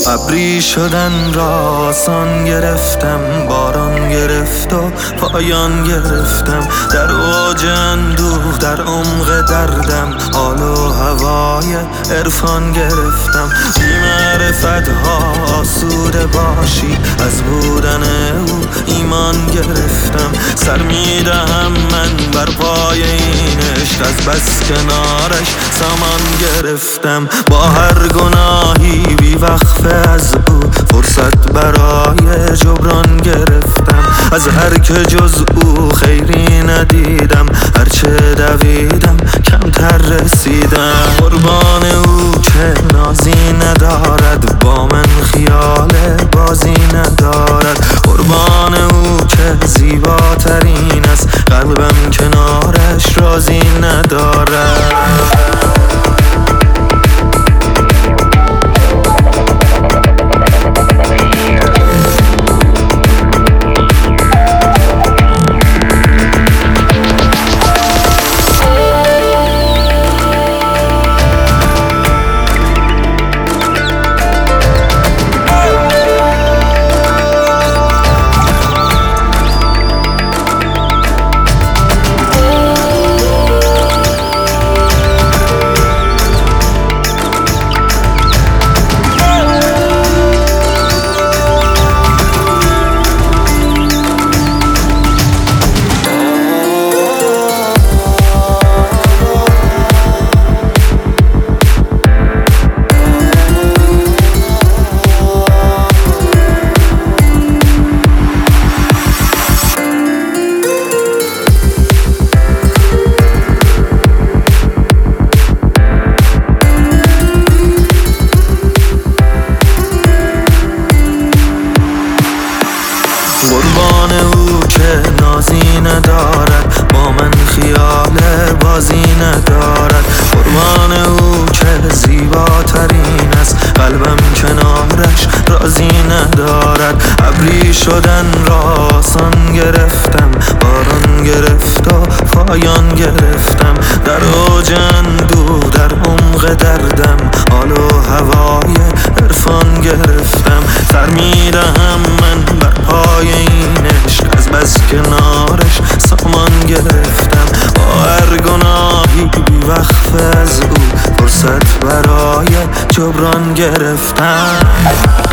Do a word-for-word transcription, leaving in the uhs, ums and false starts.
ابری شدن را آسان گرفتم، باران گرفت و پایان گرفتم. در اوج اندوه در عمق دردم، حال و هوای عرفان گرفتم. بی معرفت ها آسوده باشی، از بودن او ایمان گرفتم. سر میدهم من بر پای این عشق، از بس کنارش سامان گرفتم. با هر گناهی بی وقفه از او فرصت برای جبران گرفتم. از هر که جز او خیری ندیدم، هرچه دویدم کمتر رسیدم. قربان او که نازی ندارد، با من خیال بازی ندارد. قربان او که زیباترین است، قلبم کنارش راضی ندارد. قربان او که نازی ندارد، با من خیال بازی ندارد. قربان او که زیباترین است، قلبم کنارش راضی ندارد. ابری شدن را آسان گرفتم، باران گرفت و پایان گرفتم. در اوج اندوه در عمق دردم، حال و هوای عرفان گرفتم. سر میدهم من بر پای این عشق، از بس کنارش سامان گرفتم. با هر گناهی بی وقفه از او فرصت برای جبران گرفتم.